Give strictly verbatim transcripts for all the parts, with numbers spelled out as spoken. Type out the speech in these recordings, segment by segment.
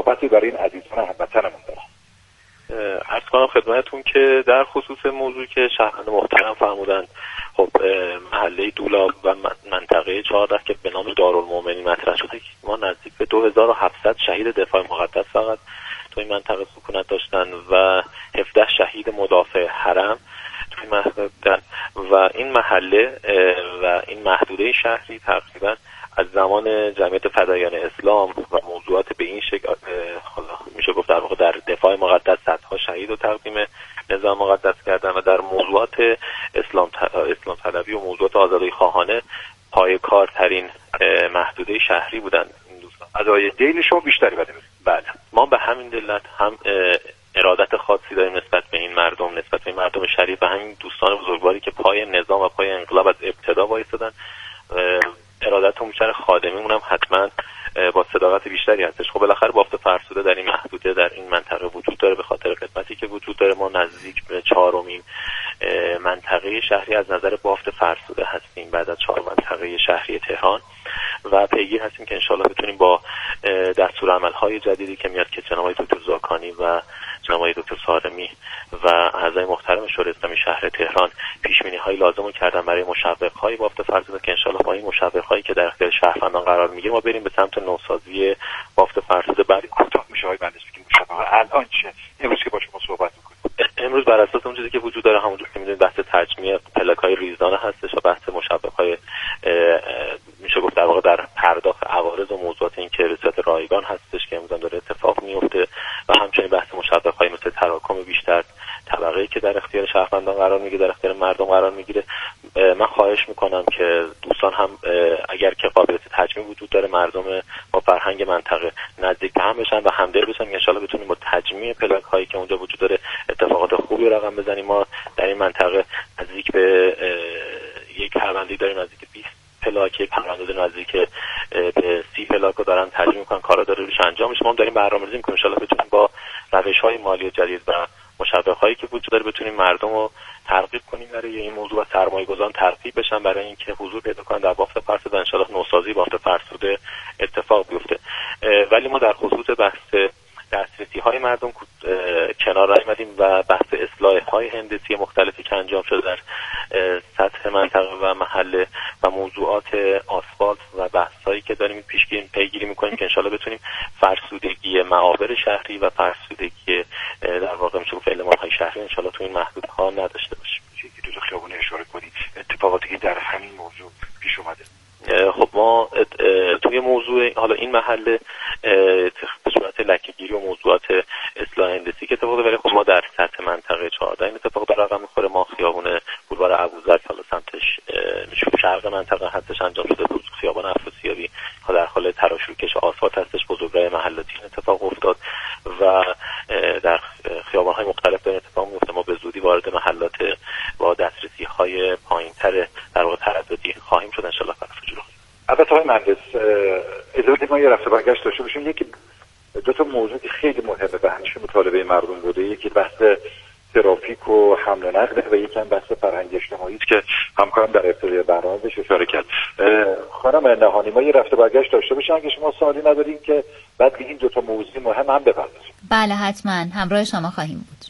صحبتی برای این عزیزان هموطنمون دارم. عرض کنم خدمتتون که در خصوص موضوعی که شهروند محترم فرمودن، خب محله دولاب و منطقه چهارده که به نام دارالمؤمنین مطرح شده، ما نزدیک به دو هزار و هفتصد شهید دفاع مقدس فقط تو این منطقه سکونت داشتن و هفده شهید مدافع حرم تو این منطقه بودن و این محله و این محدوده شهری تقریبا از زمان جمعیت فدایان اسلام و موضوعات به این شکل حالا میشه گفت در واقع در دفاع مقدس صدها شهید رو تقدیم نظام مقدس کردن و در موضوعات اسلام اسلام طلبی و موضوعات آزادی خواهانه پایه‌کارترین محدوده شهری بودن این دوستان. ادای دین شما بیشتری بده. بله، ما به همین دلت هم ارادت خاصی داریم نسبت به این مردم، نسبت به این مردم شریف و همین دوستان بزرگواری که پای نظام و پای انقلاب از ابتدا وایسادن. ارادتمون بیشتر خادمیمون هم حتما با صداقت بیشتری هستش. خب بالاخره بافت فرسوده در این محدوده در این منطقه وجود داره، به خاطر خدمتی که وجود داره ما نزدیک به چهارمین منطقه شهری از نظر بافت فرسوده هستیم بعد از چهار منطقه شهری تهران و پیگیر هستیم که انشالله بتونیم با دستورالعمل‌های جدیدی که میاد که جناب دکتر زاکانی و جناب دکتر سارمی و اعضای محترم شورای اسلامی شهر تهران پیش‌بینی‌های لازم رو کردن برای مشوق‌های بافت فرسوده که انشالله با این مشوق‌هایی که در اختیار شهروندان قرار میگیره ما بریم به سمت نوسازی بافت فرسوده. بعد کوتاه میشه های مهندس که مشوق الان چه امروز که با شما صحبت می‌کنیم؟ امروز بر اساس اون چیزی که وجود داره همونجوری که می‌دونید بحث تجمیع پلاک‌های ریزدانه هستش و بحث مشوق‌های میشه گفت در واقع در پرداخت عوارض و موضوعات این که به صورت رایگان هستش که امروز داره اتفاق میفته و همچنین بحث مشوق‌های مثل تراکم بیشتر طبقه‌ای که در اختیار شهروندان قرار میگیره در اختیار مردم قرار میگیره. من خواهش میکنم که دوستان هم اگر که قابلیت تجمیع وجود داره مردم با فرهنگ منطقه نزدیک به هم بشن و همدل بشن ان شاءالله بتونیم با تجمیع پلاک هایی که اونجا وجود داره اتفاقات خوبی رقم بزنیم. ما در این منطقه نزدیک به یک پرونده داریم نزدیک بیست پلاک، یک پرونده نزدیک به سی پلاک رو دارن تجمیع میکنن، کارا داره روش انجام میشه. ما هم داریم برنامه‌ریزی میکنیم ان شاءالله بتونیم با روش‌های مالی جدید و مشوق‌هایی که وجود داره بتونیم مردم رو ترغیب کنیم برای این موضوع و سرمایه‌گذاران ترغیب بشن برای اینکه حضور پیدا کنن در بافت فرسوده، ان شاءالله نوسازی بافت فرسوده اتفاق بیفته. ولی ما در خصوص بحث دسترسی‌های مردم کنار آمدیم و بحث اصلاح‌های هندسی مختلفی که انجام شده در سطح منطقه و محله و موضوعات آسفالت و بحث‌هایی که داریم پیشگیری پیگیری می‌کنیم که ان شاءالله بتونیم فرسودگی معابر شهری و فرسودگی در واقع میشه گفت المان‌های شهری ان شاءالله تو این محدوده‌ها نداشته باشیم. چیزی تو خیابون اشاره کنید اتفاقاتی که در همین موضوع پیش اومده. خب ما توی موضوع حالا این محله به صورت لکه‌گیری و موضوعات اصلاح هندسی که اتفاق ولی خب ما در سطح منطقه چهارده این اتفاق در رقم میخوره. ما خیابون بولوار ابوذر که حالا سمتش میشه شرق منطقه هستش انجام شده، خیابان افروسیابی در حال تراشروکش آسفالت هستش، بزرگراه محلاتی اتفاق افتاد و در خیابان‌های مختلف داره اتفاق میفته. ما به زودی وارد محلات با دسترسی‌های پایین‌تر در واقع ترددی خواهیم شد ان شاء الله. البته های مهندس اجازه بدید ما یه رفته برگشت داشته باشیم. یکی دو تا موضوع که خیلی مهمه و همیشه مطالبه مردم بوده، یکی بحث ترافیک و حمل و نقل و یکی هم بحث فرهنگ اجتماعی که همکارم در ابتدای برنامه بهش اشاره کرد. خانم نهانی ما یه رفته برگشت داشته باشیم اگه شما سوالی ندارین که بعد به این دو تا موضوع مهم هم بپردازیم. بله حتما همراه شما خواهیم بود.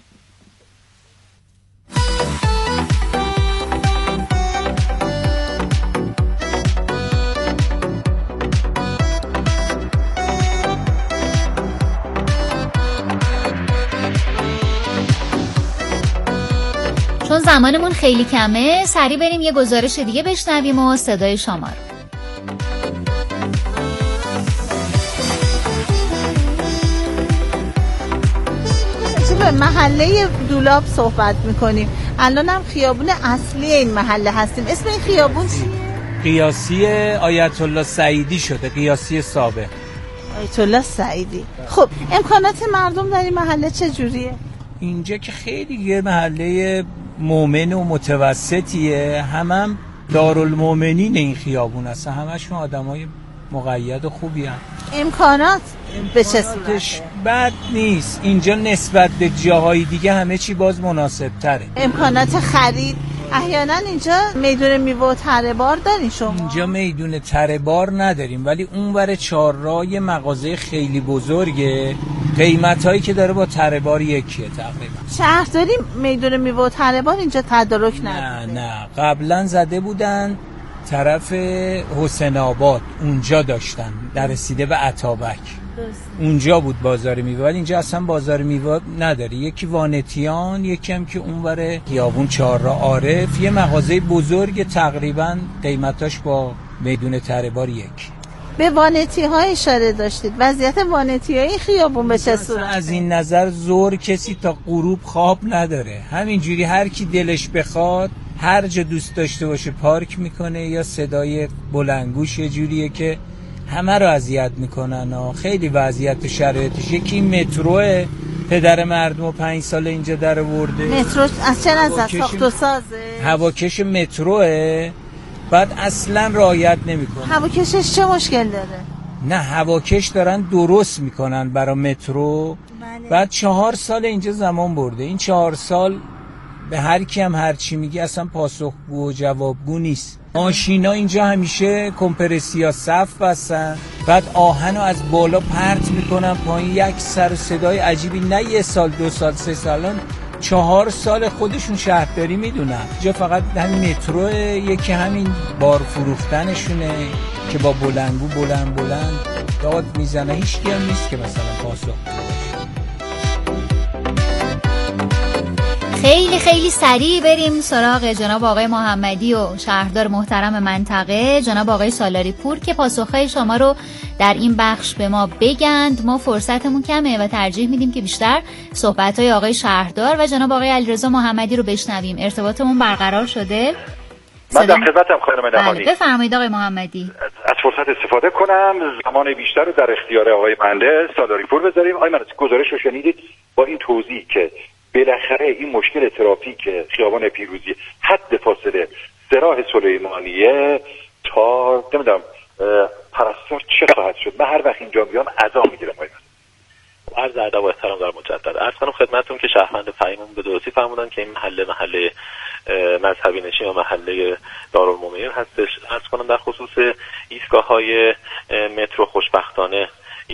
چون زمانمون خیلی کمه سریع بریم یه گزارش دیگه بشنویم و صدای شما رو. به محله دولاب صحبت میکنیم. الان هم خیابون اصلی این محله هستیم. اسم این خیابون چیه؟ قیاسی آیت الله سعیدی شده، قیاسی سابق آیت الله سعیدی. خب امکانات مردم در این محله چجوریه؟ اینجا که خیلی یه محله مومن و متوسطیه، هم هم دارالمؤمنین این خیابون هستن، همشون آدمای مقید و خوبی هم. امکانات به چه صورته؟ بد نیست اینجا نسبت به جاهای دیگه، همه چی باز مناسب تره. امکانات خرید احیانا اینجا میدون میوه و تره بار دارین شما؟ اینجا میدون تره بار نداریم، ولی اونور چهارراه یه مغازه خیلی بزرگه، قیمتایی که داره با تره بار یکیه تقریبا. شهرداری میدون میوه و تره بار اینجا تدارک نداره؟ نه نه، قبلا زده بودن طرف حسین آباد، اونجا داشتن در رسیده به عطابک، اونجا بود بازار میوه، ولی اینجا اصلا بازار میوه نداره. یکی وانتیان، یکی هم که اونور خیابون چهارراه عارف، یه مغازه بزرگ تقریبا قیمتاش با میدون تره بار یک. به وانتی ها اشاره داشتید، وضعیت وانتی های خیابون به چه صورت؟ از این نظر زور کسی تا غروب خواب نداره، همینجوری هر کی دلش بخواد هر جا دوست داشته باشه پارک میکنه، یا صدای بلندگوش یه جوریه که همه رو اذیت میکنن و خیلی وضعیت شرایطش. یکی متروه، پدر مردم و پنج سال اینجا در آورده. مترو از چه نظر؟ ساخت و سازه؟ هواکش متروه، بعد اصلا رعایت نمیکنه. هواکشش چه مشکل داره؟ نه هواکش دارن درست میکنن برای مترو. بله. بعد چهار سال اینجا زمان برده، این چهار سال به هر کی هم هر چی میگه اصلا پاسخگو و جوابگو نیست. ماشینا اینجا همیشه کمپرسیا صف بستن، بعد آهنو از بالا پرت میکنن پایین، یک سر صدای عجیبی، نه یه سال دو سال سه سالان، چهار سال خودشون شهرداری میدونن. اینجا فقط همین مترو، یکی همین بار فروختنشونه که با بلندگو بلند بلند داد میزنه، هیچ کی هم نیست که مثلا پاسخگو باشه. خیلی خیلی سریع بریم سراغ جناب آقای محمدی و شهردار محترم منطقه جناب آقای سالاری پور که پاسخهای شما رو در این بخش به ما بگند. ما فرصتمون کمه و ترجیح میدیم که بیشتر صحبت‌های آقای شهردار و جناب آقای علیرضا محمدی رو بشنویم. ارتباطمون برقرار شده؟ من در خدمتم خانم نهانی. بله بفرمایید آقای محمدی. از فرصت استفاده کنم، زمان بیشتر رو در اختیار آقای مهندس سالاری پور بذاریم. آقای مهندس گزارش رو شنیدید با این توضیح که بالاخره این مشکل ترافیک خیابان پیروزی حد فاصله سراح سلیمانیه تا نمیدونم پرستار چه خواهد شد. من هر وقت اینجا بیام ادا میگیرم. عرض ادب و احترام در مجدد عرض کنم خدمتتون که شهروند فهیمون به درستی فرمودن که این محله محله مذهبی نشین و محله دارالمومنین هستش. عرض کنم در خصوص ایستگاه‌های مترو خوشبختانه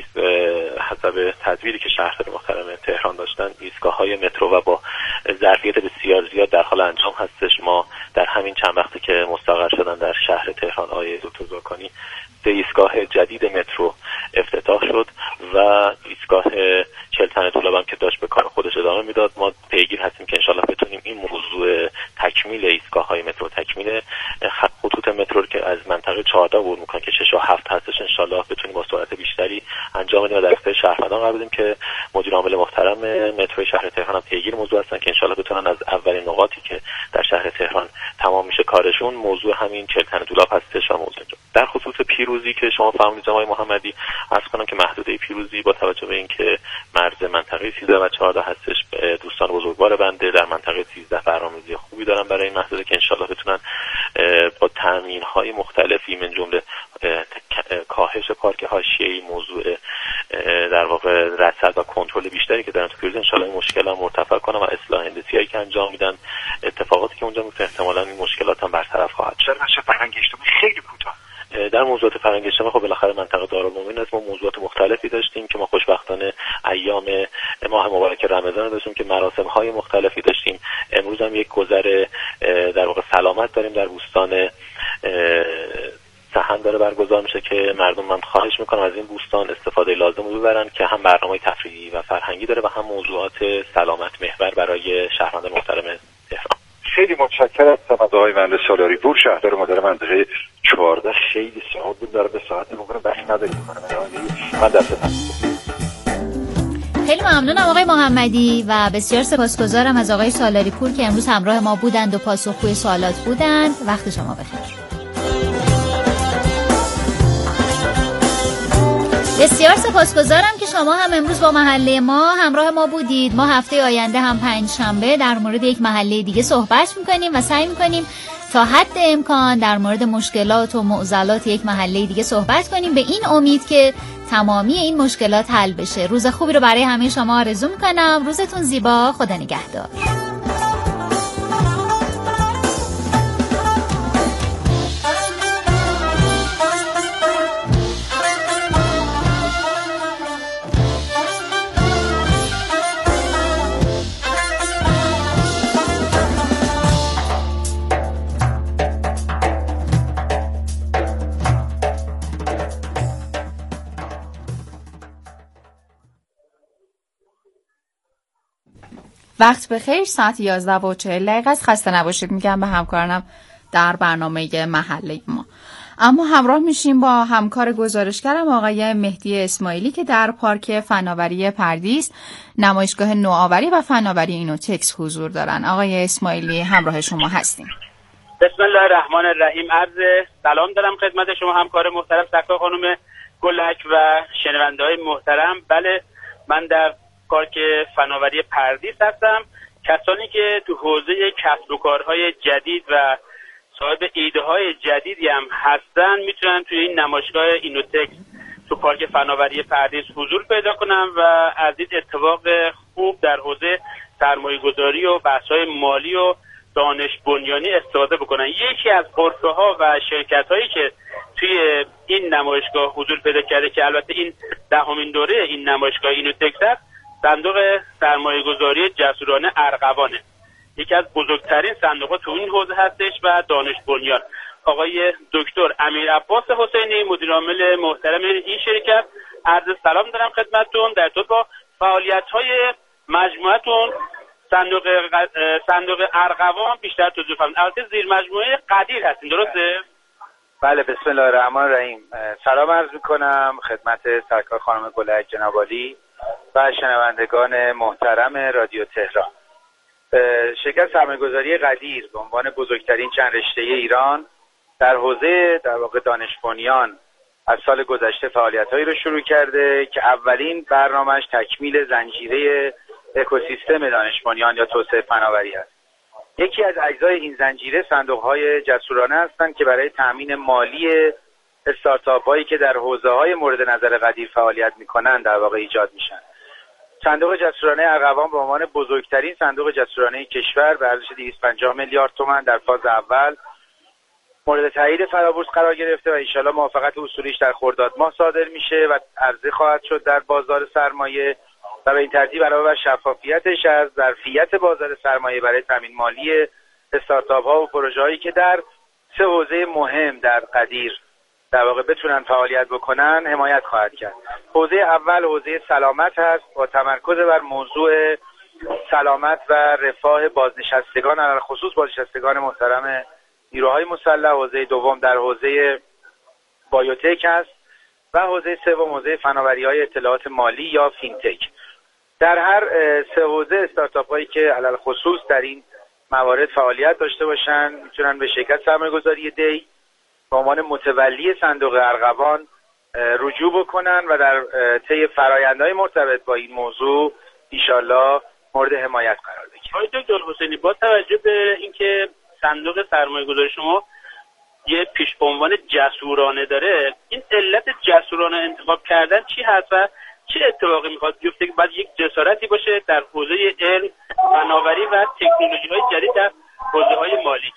حسب تدبیری که شهردار محترم تهران داشتن ایستگاه‌های مترو و با ظرفیت بسیار زیاد در حال انجام هستش. ما در همین چند وقتی که مستقر شدن در شهر تهران آقای دکتر زرکانی سه ایستگاه جدید مترو افتتاح شد و ایستگاه چلتن دولاب هم که داشت به کار خودش ادامه میداد. ما پیگیر هستیم که انشالله بتونیم این موضوع تکمیل ایستگاه‌های مترو، تکمیل خطوط مترو رو که از منطقه چهارده عبور میکنه که شش و هفت هستش انشالله بتونیم با سرعت بیشتری انجام بدیم و در اختیار شهروندان قرار بدیم که مدیر عامل محترم مترو شهر تهران هم پیگیر موضوع هستن که انشالله بتونن از اولین نقاطی که در شهر تهران تمام میشه کارشون موضوع همین چلتن دولاب هستش و موضوع در خصوص پیروزی که شما فرمودید جناب محمدی. عرض کنم که محدوده پیروزی با توجه به اینکه مرز منطقه سیزده و چهارده هستش، دوستان بزرگوار بنده در منطقه سیزده برنامه‌ریزی خوبی دارن برای این محدوده که انشالله بتونن با تامین‌های مختلفی من جمله کاهش پارک حاشیه‌ای، موضوع در واقع رصد و کنترل بیشتری که دارن تو پیروزی انشالله این مشکلات مرتفع کنن و اصلاح هندسی‌هایی که انجام میدن اتفاقاتی که اونجا میفته احتمالاً این مشکلات هم برطرف خواهد شد. چه فرهنگ اجتماعی خیلی کوتاه در موضوعات فرهنگ اجتماعی خب بالاخره منطقه دارالمومنین است. ما موضوعات مختلفی داشتیم که ما خوشبختانه ایام ماه مبارک رمضان داشتیم که مراسم‌های مختلفی داشتیم. امروز هم یک گذر در واقع سلامت داریم در بوستان سحن داره برگزار میشه که مردم من خواهش میکنم از این بوستان استفاده لازم رو ببرن که هم برنامه تفریحی و فرهنگی داره و هم موضوعات سلامت محور برای شهروندان محترم تهران. خیلی متشکرم از آقای مهندس سالاری پور شهردار محترم منطقه چهارده. خیلی ساعت بود داره به ساعت نمیکنه بخش نداریم من دستتم. خیلی ممنونم آقای محمدی و بسیار سپاسگزارم از آقای سالاری پور که امروز همراه ما بودند و پاسخگوی سوالات بودند. وقت شما بخیر. بسیار سپاسگزارم که شما هم امروز با محله ما همراه ما بودید. ما هفته آینده هم پنج شنبه در مورد یک محله دیگه صحبت میکنیم و سعی میکنیم تا حد امکان در مورد مشکلات و معضلات یک محله دیگه صحبت کنیم به این امید که تمامی این مشکلات حل بشه. روز خوبی رو برای همه شما آرزو میکنم. روزتون زیبا. خدا نگهدار. وقت بخیر. ساعت یازده و چهل دقیقه است. خسته نباشید میگم به همکارانم در برنامه محله ما. اما همراه میشیم با همکار گزارشگرم آقای مهدی اسماعیلی که در پارک فناوری پردیس نمایشگاه نوآوری و فناوری اینوتکس حضور دارن. آقای اسماعیلی همراه شما هستیم. بسم الله الرحمن الرحیم. عرض سلام دارم خدمت شما همکار محترم سکا خانم گلک و شنونده‌های محترم. بله، من در پارک فناوری پردیس هستم. کسانی که تو حوزه کسب و کارهای جدید و صاحب ایده های جدیدی هم هستن میتونن توی این نمایشگاه اینوتکس تو پارک فناوری پردیس حضور پیدا کنن و از این اتفاق خوب در حوزه سرمایه گذاری و بحث های مالی و دانش بنیانی استفاده بکنن. یکی از حرفه ها و شرکت هایی که توی این نمایشگاه حضور پیدا کرده که البته این دهمین دوره این نمایشگاه اینوتکس است، صندوق سرمایه گذاری جسورانه ارغوانه. یکی از بزرگترین صندوق‌ها تو این حوزه هستش و دانش بنیان. آقای دکتر امیر عباس حسینی مدیر عامل محترم این شرکت، عرض سلام دارم خدمتتون در تو با فعالیت‌های مجموعتون صندوق صندوق ارغوان بیشتر توضیح فرمایید. البته زیر مجموعه قدیر هستین، درسته؟ بله، بسم الله الرحمن الرحیم. سلام عرض می‌کنم خدمت سرکار خانم گلک جناب عالی و شنوندگان محترم رادیو تهران. شرکت سرمایه‌گذاری قدیر به عنوان بزرگترین چند رشته ایران در حوزه در واقع دانش بنیان از سال گذشته فعالیت‌هایی رو شروع کرده که اولین برنامه‌اش تکمیل زنجیره اکوسیستم دانش بنیان یا توسعه فناوری است. یکی از اجزای این زنجیره صندوق‌های جسورانه هستند که برای تأمین مالی استارتاپ‌هایی که در حوزه‌های مورد نظر قدیر فعالیت می‌کنند در واقع ایجاد میشن. صندوق جسورانه ارغوان به عنوان بزرگترین صندوق جسورانه کشور به ارزش دویست و پنجاه میلیارد تومان در فاز اول مورد تایید فرابورس قرار گرفته و انشالله موافقت اصولیش در خرداد ماه صادر میشه و عرضه خواهد شد در بازار سرمایه و به این ترتیب علاوه بر شفافیتش از ظرفیت بازار سرمایه برای تامین مالی استارتاپ ها و پروژه هایی که در سه حوزه مهم در قدیر در واقع بتونن فعالیت بکنن حمایت خواهد کرد. حوزه اول حوزه سلامت هست با تمرکز بر موضوع سلامت و رفاه بازنشستگان، علاوه خصوص بازنشستگان محترم نیروهای مسلح. حوزه دوم در حوزه بایوتک هست و حوزه سوم حوزه فناوری‌های اطلاعات مالی یا فینتک. در هر سه حوزه استارتاپ هایی که علاوه خصوص در این موارد فعالیت داشته باشن میتونن به شرکت سرمایه‌گذاری دی به عنوان متولی صندوق ارغوان رجوع بکنن و در طی فرآیندهای مرتبط با این موضوع انشالله مورد حمایت قرار بگیرن. آقای دکتر حسینی، با توجه به اینکه صندوق سرمایه‌گذاری شما یه پیش عنوان جسورانه داره، این علت جسورانه انتخاب کردن چی هست و چه اتفاقی میخواد بیفته که بعد یک جسارتی باشه در حوزه علم، فناوری و تکنولوژی‌های جدید در حوزه‌های مالی؟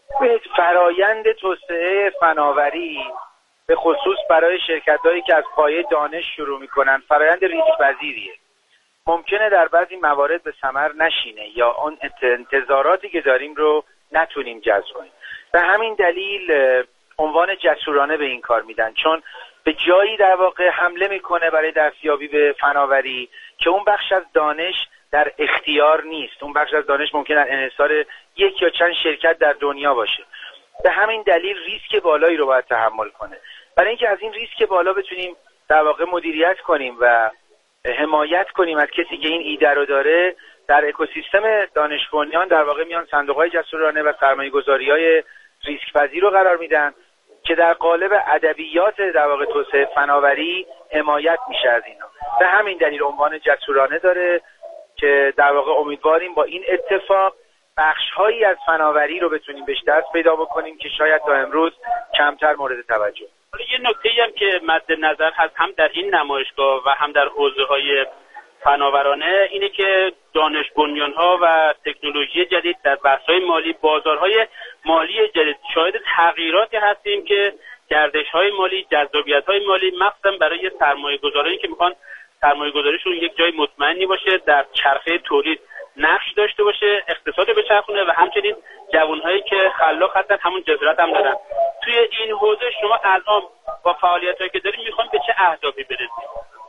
فرایند توسعه فناوری به خصوص برای شرکت‌هایی که از پایه دانش شروع می‌کنن فرایند ریسک پذیریه. ممکنه در بعضی موارد به ثمر نشینه یا اون انتظاراتی که داریم رو نتونیم جذب کنیم. به همین دلیل عنوان جسورانه به این کار میدن، چون به جایی در واقع حمله میکنه برای دستیابی به فناوری که اون بخش از دانش در اختیار نیست. اون بخش از دانش ممکن است انحصار یک یا چند شرکت در دنیا باشه. به همین دلیل ریسک بالایی رو باید تحمل کنه. برای اینکه از این ریسک بالا بتونیم در واقع مدیریت کنیم و حمایت کنیم از کسی که این ایده رو داره، در اکوسیستم دانش بنیان در واقع میان صندوق‌های جسورانه و سرمایه‌گذاری‌های ریسک پذیر رو قرار میدن که در قالب ادبیات در واقع توسعه فناوری حمایت میشه از اینا. به همین دلیل عنوان جسورانه داره که در واقع امیدواریم با این اتفاق بخش‌هایی از فناوری رو بتونیم بهش دست پیدا بکنیم که شاید تا امروز کمتر مورد توجه. حالا یه نکته‌ای هم که مد نظر هست هم در این نمایشگاه و هم در حوزه‌های فناورانه اینه که دانش بنیان‌ها و تکنولوژی جدید در بحث‌های مالی، بازارهای مالی جدید شاهد تغییراتی هستیم که گردش‌های مالی، جذابیت‌های مالی مخصوصا برای سرمایه‌گذارانی که می‌خوان سرمایه‌گذاریشون یک جای مطمئنی باشه، در چرخه تولید نقش داشته باشه، اقتصاد بچرخونه و همچنین جوان‌هایی که خلاق هستن همون جسارت هم دارن. توی این حوزه شما الان با فعالیتایی که دارید می‌خوان به چه اهدافی برسید؟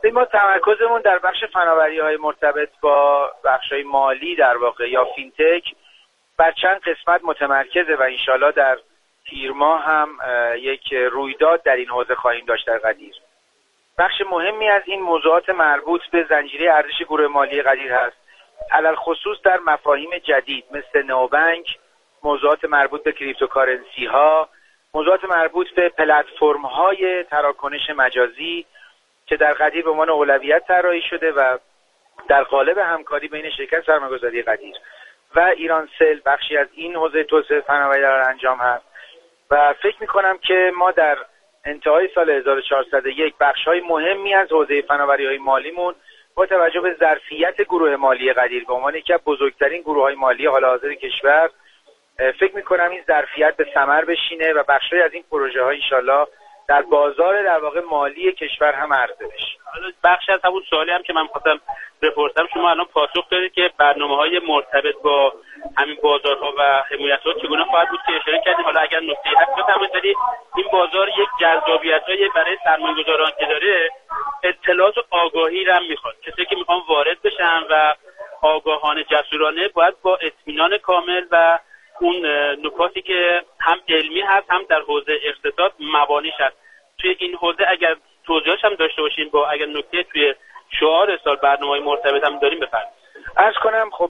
ما تمرکزمون در بخش فناوری‌های مرتبط با بخش‌های مالی در واقع یا فینتک بر چند قسمت متمرکزه و انشالله در تیر ماه هم یک رویداد در این حوزه خواهیم داشت در قدیر. بخش مهمی از این موضوعات مربوط به زنجیره ارزش گروه مالی قدیر هست، علل خصوص در مفاهیم جدید مثل نوبنک، موضوعات مربوط به کریپتوکارنسی ها، موضوعات مربوط به پلتفرم های تراکنش مجازی که در قدیر به عنوان اولویت طراحی شده و در قالب همکاری بین شرکت سرمایه‌گذاری قدیر و ایرانسل بخشی از این حوزه توسعه فناوری در انجام هست و فکر می‌کنم که ما در انتهای سال هزار و چهارصد و یک بخش‌های مهمی از حوزه فناوری‌های مالیمون با توجه به ظرفیت گروه مالی قدیر به عنوان یکی از بزرگترین گروه‌های مالی حال حاضر کشور فکر می‌کنم این ظرفیت به ثمر بشینه و بخشی از این پروژه‌ها ان شاءالله در بازار در واقع مالی کشور هم عرضه بشه. حالا بخش از همون سوالی هم که من خواستم بپرسم شما الان پاسخ دادید که برنامه‌های مرتبط با همین بازارها و حمایت‌ها چگونه خواهد بود که اشاره کردیم. حالا اگر نکته هست بفرمایید. این بازار یک جذابیت‌های برای سرمایه‌گذاران که داره اطلاعات و آگاهی را می‌خواد. کسی که می‌خوان وارد بشن و آگاهانه جسورانه باید با اطمینان کامل و اون نکاتی که هم علمی هست هم در حوزه اقتصاد مبانیش هست توی این حوزه اگر توضیحش هم داشته باشیم با اگر نکته توی شعار سال برنامه‌های مرتبط هم داریم بفرمایید. عرض کنم خب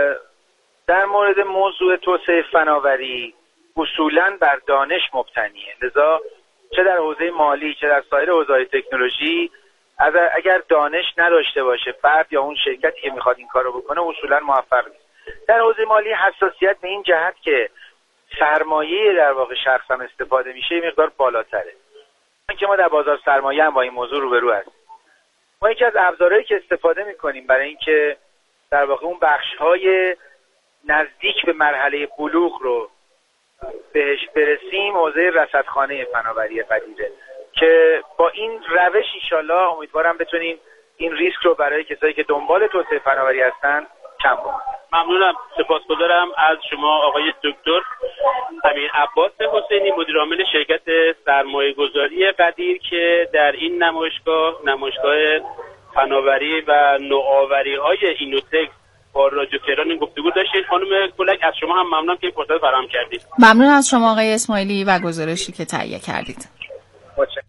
در مورد موضوع توسعه فناوری اصولاً بر دانش مبتنیه، لذا چه در حوزه مالی چه در سایر حوزه‌های تکنولوژی اگر دانش نداشته باشه فرد یا اون شرکتی که میخواد این کارو بکنه اصولاً موفق نیست. در حوزه مالی حساسیت به این جهت که سرمایه در واقع شخص هم استفاده میشه یه مقدار بالاتره. اینکه ما در بازار سرمایه هم با این موضوع روبرو هستیم. ما یکی از ابزارهایی که استفاده میکنیم برای اینکه در واقع اون بخش‌های نزدیک به مرحله بلوغ رو بهش برسیم حوزه رصدخانه فناوری قدیره که با این روش انشالله امیدوارم بتونیم این ریسک رو برای کسایی که دنبال توسعه فناوری هستن کم کنیم. ممنونم، سپاسگزارم از شما آقای دکتر امیر عباس حسینی مدیر عامل شرکت سرمایه‌گذاری قدیر که در این نمایشگاه نمایشگاه فناوری و نوآوری‌های اینوتک با رادیو تهران این گفتگو داشتید. خانم گلک از شما هم ممنونم که این فرصت فراهم کردید. ممنون از شما آقای اسماعیلی و گزارشی که تهیه کردید. متشکرم.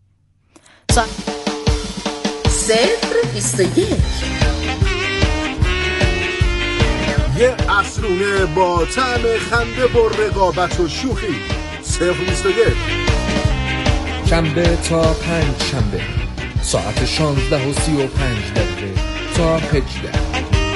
صفر بیست و یک یه عصرونه با طعم خنده و رقابت و شوخی. صفر بیست و یک شنبه تا پنج شنبه ساعت شانزده و سی و پنج دقیقه تا هجده.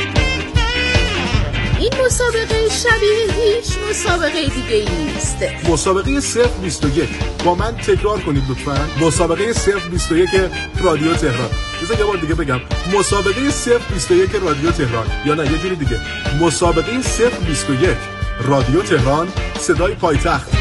این مسابقه شبیه هیچ مسابقه دیگه نیست. مسابقه صفر بیست و یک با من تکرار کنید لطفاً. مسابقه صفر بیست و یک رادیو تهران. بذار یه بار دیگه بگم. مسابقه صفر بیست و یک رادیو تهران یا نه یه جوری دیگه. مسابقه صفر بیست و یک رادیو تهران صدای پایتخت.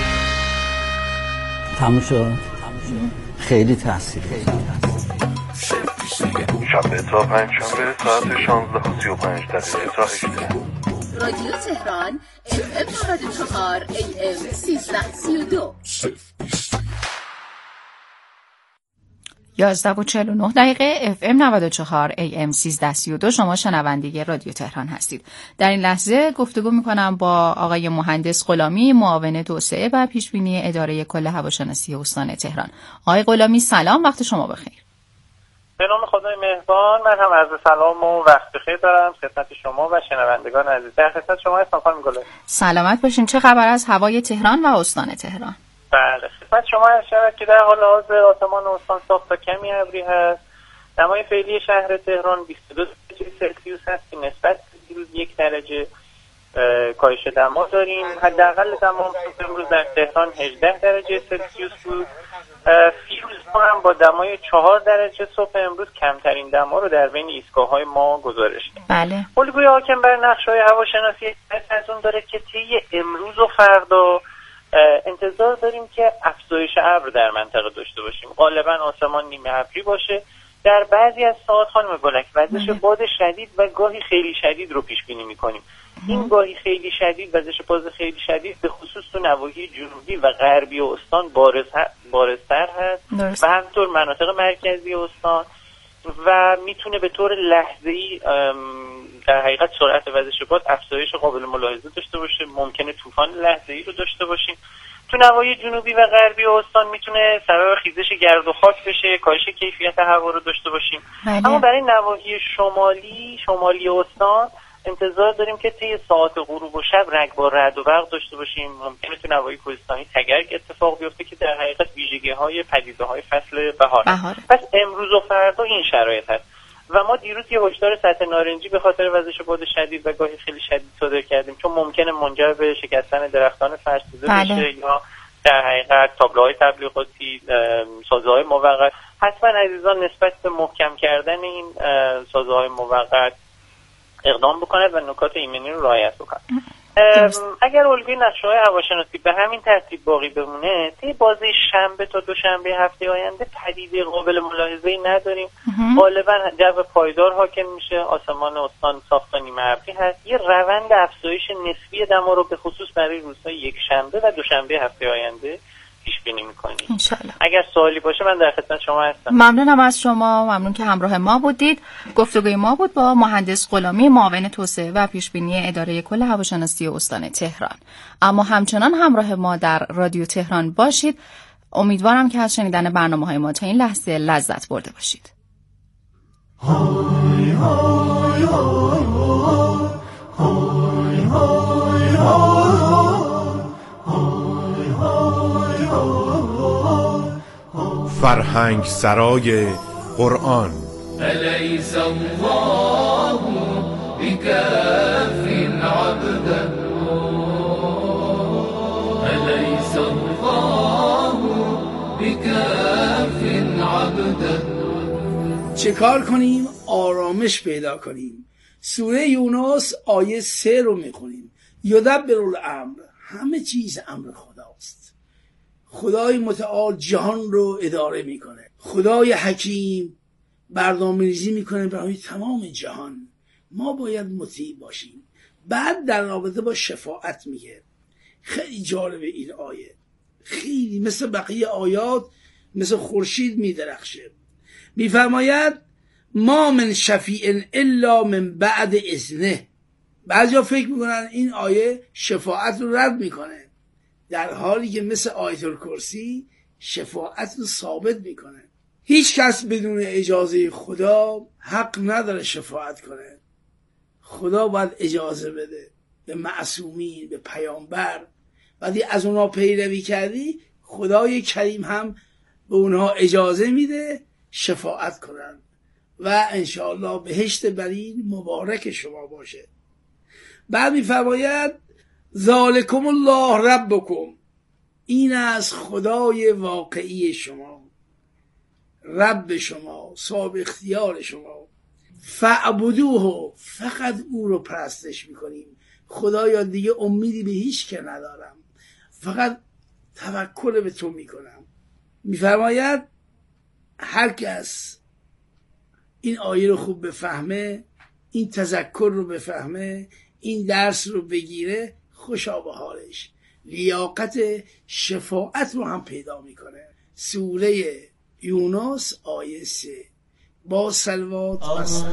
تموم شد. خیلی تاثیر خیلی تاثیر. شنبه تا پنج شنبه ساعت شانزده و سی و پنج دقیقه تا هجده. رادیو تهران اف ام نود و چهار ای ام سیزده سی و دو یازده و چهل و نه دقیقه اف ام نود و چهار ای ام سیزده سی و دو. شما شنونده رادیو تهران هستید. در این لحظه گفتگو میکنم با آقای مهندس غلامی معاون توسعه و پیشبینی اداره کل هواشناسی استان تهران. آقای غلامی سلام، وقت شما بخیر. به نام خدای مهربان من هم عرض سلام و وقت بخیر دارم خدمت شما و شنوندگان عزیز. در خدمت شما هستم خانم گلای. سلامت باشین. چه خبر از هوای تهران و استان تهران؟ بله خدمت شما عرض شود که در حال حاضر آسمان استان صاف تا کمی ابری هست. دمای فعلی شهر تهران بیست و دو درجه سلسیوس هست که نسبت به دیروز یک درجه کاهش دما داریم. حداقل دما امروز در تهران هجده درجه سلسیوس بود. فیروز ما هم با دمای چهار درجه صبح امروز کمترین دما رو در بین ایستگاه‌های ما گزارش کرد. بله. الگوی حاکم بر نقشه‌های هواشناسی از اون داره که طی امروز و فردا انتظار داریم که افزایش ابر در منطقه داشته باشیم. غالبا آسمان نیمه ابری باشه. در بعضی از ساعات خانم گلک وزش باد شدید و گاهی خیلی شدید رو پیش بینی می‌کنیم. این گاهی خیلی شدید وزش باد خیلی شدید به خصوص تو نواحی جنوبی و غربی استان بارز بارزتر هست و همینطور مناطق مرکزی استان و میتونه به طور لحظه‌ای در حقیقت سرعت وزش باد افزایش قابل ملاحظه داشته باشه. ممکنه طوفان لحظه‌ای رو داشته باشیم. تو نواحی جنوبی و غربی استان میتونه سبب خیزش گرد و خاک بشه، کاهش کیفیت هوا رو داشته باشیم. بله. اما برای نواحی شمالی شمالی استان انتظار داریم که طی ساعات غروب و شب رگ با رعد و برق داشته باشیم. ممکنه تو نواحی کوهستانی تگرگ اتفاق بیفته که در حقیقت ویژگی‌های پدیده‌های فصل بهار. پس امروز و فردا این شرایط هست و ما دیروز یه هشدار سطح نارنجی به خاطر وزش باد شدید و گاهی خیلی شدید صادر کردیم، چون ممکنه منجر به شکستن درختان فرسوده بشه یا در حقیقت تابلوهای تبلیغاتی، سازه‌های موقت. حتما عزیزان نسبت به محکم کردن این سازه‌های موقت اقدام بکنند و نکات ایمنی رو رعایت بکنند. اگر الگوی نقشه‌های هواشناسی به همین ترتیب باقی بمونه، طی بازه شنبه تا دوشنبه هفته آینده پدیده قابل ملاحظه‌ای نداریم. غالبا جو پایدار حاکم میشه، آسمان استان صاف تا نیمه ابری هست. یه روند افزایش نسبی دما رو به خصوص برای روزهای یک شنبه و دوشنبه هفته آینده پیش بینی می‌کنیم. انشالله. اگر سوالی باشه من در خدمت شما هستم. ممنونم از شما، ممنون که همراه ما بودید. گفتگوی ما بود با مهندس غلامی، معاون توسعه و پیشبینی اداره کل هواشناسی استان تهران. اما همچنان همراه ما در رادیو تهران باشید. امیدوارم که از شنیدن برنامه‌های ما تا این لحظه لذت برده باشید. های های های های های های فرهنگ سرای قرآن. الیس الله بکاف عبده الیس الله بکاف عبده. چه کار کنیم آرامش پیدا کنیم؟ سوره یونس آیه سه رو میخونیم. یدبر الامر، همه چیز امر خداست. خدای متعال جهان رو اداره میکنه. خدای حکیم برنامه‌ریزی میکنه برای تمام جهان. ما باید مطیع باشیم. بعد در رابطه با شفاعت میگه. خیلی جالبه این آیه، خیلی مثل بقیه آیات مثل خورشید میدرخشه. میفرماید ما من شفیع الا من بعد اذنه. بعضیا فکر میکنن این آیه شفاعت رو رد میکنه، در حالی که مثل آیت الکرسی شفاعت رو ثابت میکنه. هیچ کس بدون اجازه خدا حق نداره شفاعت کنه. خدا باید اجازه بده به معصومین، به پیامبر. وقتی از اونها پیروی کردی، خدای کریم هم به اونها اجازه میده شفاعت کنن و انشاءالله بهشت برین مبارک شما باشه. بعد میفرماید ذالکم الله ربکم، این از خدای واقعی شما، رب شما، صاحب اختیار شما. فعبدوه، فقط او رو پرستش میکنیم. خدایا دیگه امیدی به هیچ که ندارم، فقط توکل به تو میکنم. میفرماید هر کس این آیه رو خوب بفهمه، این تذکر رو بفهمه، این درس رو بگیره، خوشا به حالش، لیاقت شفاعت رو هم پیدا میکنه. سوره یونس آیه سه با صلوات و سلام.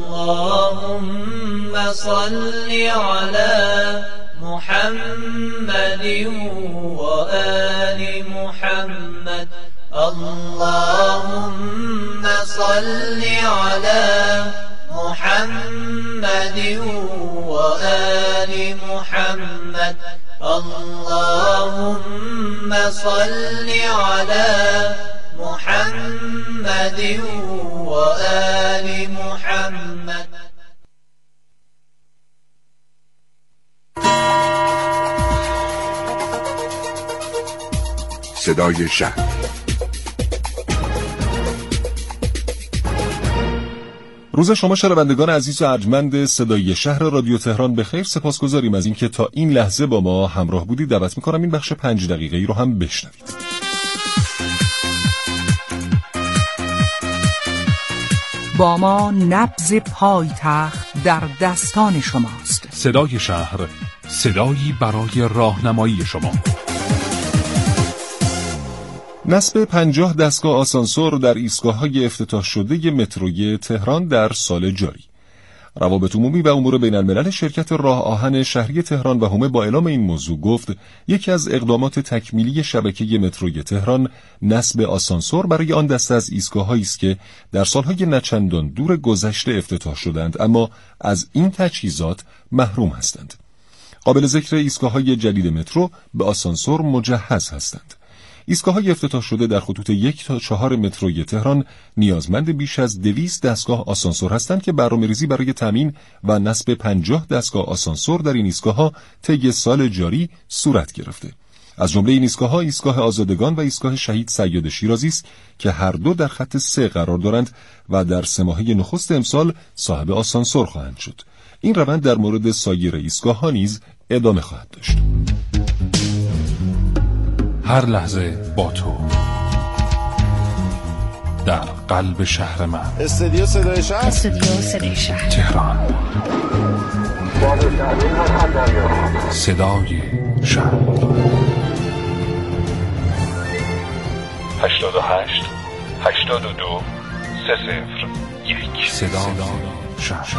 اللهم صل علی محمد و آل محمد. اللهم صل علی محمد و آل محمد. اللهم صل علی محمد و آل محمد. صدای شهر. روز شما شنوندگان عزیز و ارجمند صدای شهر رادیو تهران بخیر. سپاسگزاریم از اینکه تا این لحظه با ما همراه بودید. دعوت می‌کنم این بخش پنج دقیقه‌ای رو هم بشنوید. با ما نبض پایتخت در دستان شماست. صدای شهر، صدایی برای راهنمایی شما. نصب پنجاه دستگاه آسانسور در ایستگاه‌های افتتاح شده متروی تهران در سال جاری. روابط عمومی و امور بین الملل شرکت راه آهن شهری تهران و حومه با اعلام این موضوع گفت یکی از اقدامات تکمیلی شبکه متروی تهران نصب آسانسور برای آن دسته از ایستگاه‌هایی است که در سالهای نچندان دور گذشته افتتاح شدند اما از این تجهیزات محروم هستند. قابل ذکر ایستگاه‌های جدید مترو به آسانسور مجهز هستند. ایستگاه‌های افتتاح شده در خطوط یک تا چهار متروی تهران نیازمند بیش از دویست دستگاه آسانسور هستند که برنامه‌ریزی برای تامین و نصب پنجاه دستگاه آسانسور در این ایستگاه‌ها طی سال جاری صورت گرفته. از جمله این ایستگاه‌ها ایستگاه آزادگان و ایستگاه شهید صیاد شیرازی است که هر دو در خط سه قرار دارند و در سه ماهه نخست امسال صاحب آسانسور خواهند شد. این روند در مورد سایر ایستگاه‌ها نیز ادامه خواهد داشت. هر لحظه با تو در قلب شهر من. استودیو صدای شهر استودیو صدای شهر تهران. صدای شهر. هشتاد و هشت هشتاد و دو سه صفر یک. صدای شهر.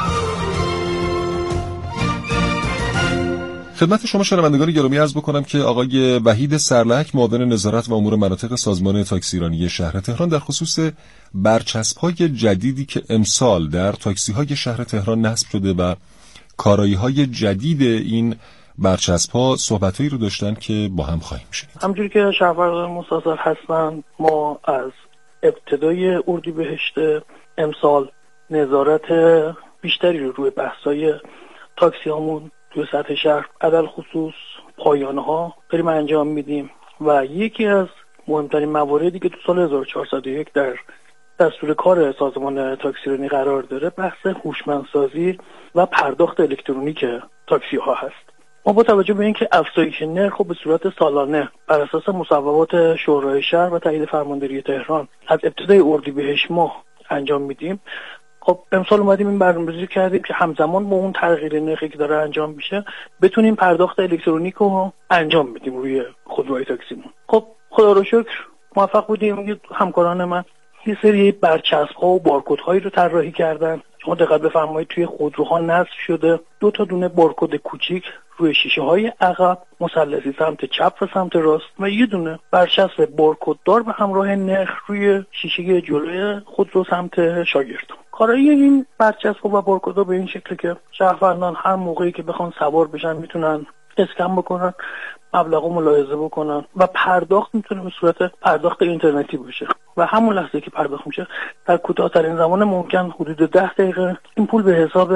خدمت شما شنوندگان گرامی عرض بکنم که آقای وحید سرلک معاون نظارت و امور مناطق سازمان تاکسیرانی شهر تهران در خصوص برچسب‌های جدیدی که امسال در تاکسی‌های شهر تهران نصب شده و کارایی‌های جدید این برچسب‌ها صحبتایی رو داشتن که با هم خواهیم شنید. همونجوری که شهروندان مستاصل هستن، ما از ابتدای اردیبهشت امسال نظارت بیشتری رو روی بحث‌های تاکسی‌هامون توی سطح شهر عدل خصوص پایانه ها داریم انجام میدیم و یکی از مهمترین مواردی که تو سال هزار و چهارصد و یک در دستور کار سازمان تاکسیرانی قرار داره بحث هوشمندسازی و پرداخت الکترونیک تاکسی ها هست. ما با توجه به اینکه افزایش نرخ به صورت سالانه بر اساس مصوبات شورای شهر و تایید فرمانداری تهران از ابتدای اردیبهشت ماه انجام میدیم، خب امسال اومدیم این برنامه‌ریزی کردیم که همزمان با اون تغییر نرخی که داره انجام میشه بتونیم پرداخت الکترونیک رو انجام بدیم روی خودروهای تاکسیمون. خب خدا رو شکر موفق بودیم. همکاران من یه سری برچسب‌ها و بارکدهایی رو طراحی کردن. شما دقت بفرمایید توی خودروها نصب شده دو تا دونه بارکد کوچیک روی شیشه‌های عقب مثلثی سمت چپ و سمت راست و یه دونه برچسب بارکددار به همراه نرخ روی شیشه جلوی خودرو سمت شاگرد. کارایی این برچسب و بارکدها به این شکلی که شهروندان هر موقعی که بخوان سوار بشن میتونن اسکن بکنن، مبلغو ملاحظه بکنن و پرداخت میتونه به صورت پرداخت اینترنتی باشه و همون لحظه که پرداخت میشه در کوتاه‌ترین زمان ممکن حدود ده دقیقه این پول به حساب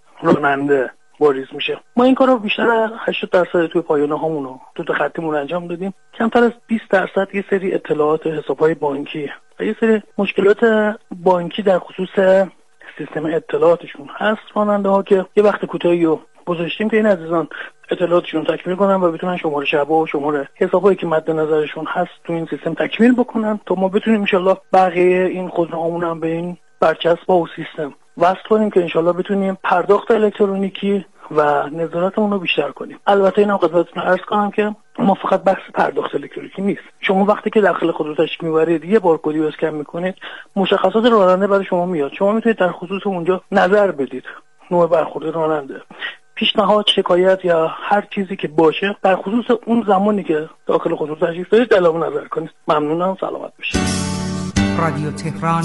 راننده واریز میشه. ما این کارو بیشتر هشتاد درصد توی پایانه هامون رو تو خطیمون انجام دادیم. کمتر از بیست درصد یه سری اطلاعات حساب‌های بانکی و یه سری مشکلات بانکی در خصوص سیستم اطلاعاتشون هست. راننده ها که یه وقت کوتاهی رو گذاشتیم که این عزیزان اطلاعاتشون تکمیل کنن و بتونن شماره شبا و شماره حسابایی که مد نظرشون هست تو این سیستم تکمیل بکنن تا ما بتونیم انشالله بقیه این خودروهامون هم به این برچسب و سیستم وصل کنیم که انشالله بتونیم پرداخت الکترونیکی و نظارتمون رو بیشتر کنیم. البته اینم خدمتتون عرض کنم که ما فقط بحث پرداخت الکترونیکی نیست. شما وقتی که داخل خودرو تشریف میبرید یه بارکدی اسکن میکنید مشخصات راننده برای شما میاد. شما میتونید در خصوص اونجا نظر بدید، نوع برخورد راننده، پیشنهاد، شکایت یا هر چیزی که باشه در خصوص اون زمانی که داخل خودرو تشریف دارید اعلام نظر کنید. ممنونم، سلامت باشید. رادیو تهران،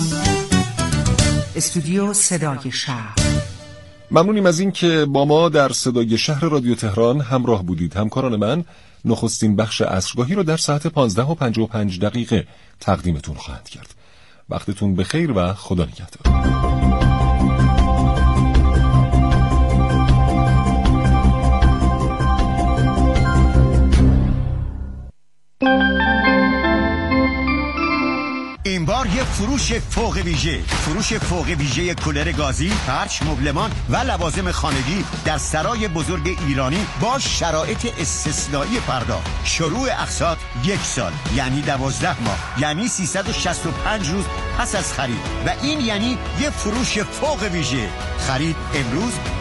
استودیو صدای شهر. ممنونیم از این که با ما در صدای شهر رادیو تهران همراه بودید. همکاران من نخستین بخش عصرگاهی رو در ساعت پانزده و پنجاه و پنج دقیقه تقدیمتون خواهند کرد. وقتتون بخیر و خدا نگهدار. این بار یه فروش فوق ویژه فروش فوق ویژه کولر گازی، فرش، مبلمان و لوازم خانگی در سرای بزرگ ایرانی با شرایط استثنایی پرداخت. شروع اقساط یک سال یعنی دوازده ماه یعنی سیصد و شصت و پنج روز پس از خرید و این یعنی یه فروش فوق ویژه. خرید امروز